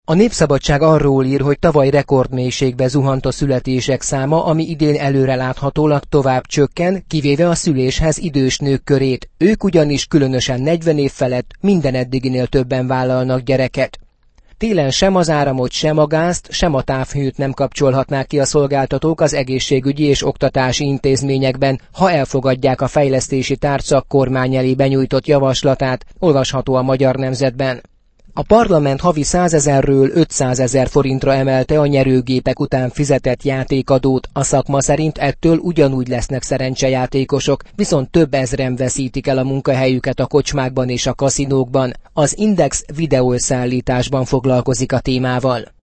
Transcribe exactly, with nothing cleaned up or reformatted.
A Népszabadság arról ír, hogy tavaly rekordmélységbe zuhant a születések száma, ami idén előreláthatólag tovább csökken, kivéve a szüléshez idős nők körét. Ők ugyanis különösen negyven év felett minden eddiginél többen vállalnak gyereket. Télen sem az áramot, sem a gázt, sem a távhőt nem kapcsolhatnák ki a szolgáltatók az egészségügyi és oktatási intézményekben, ha elfogadják a fejlesztési tárca kormány elé benyújtott javaslatát, olvasható a Magyar Nemzetben. A parlament havi százezerről ötszázezer forintra emelte a nyerőgépek után fizetett játékadót, a szakma szerint ettől ugyanúgy lesznek szerencsejátékosok, viszont több ezren veszítik el a munkahelyüket a kocsmákban és a kaszinókban. Az Index videószállításban foglalkozik a témával.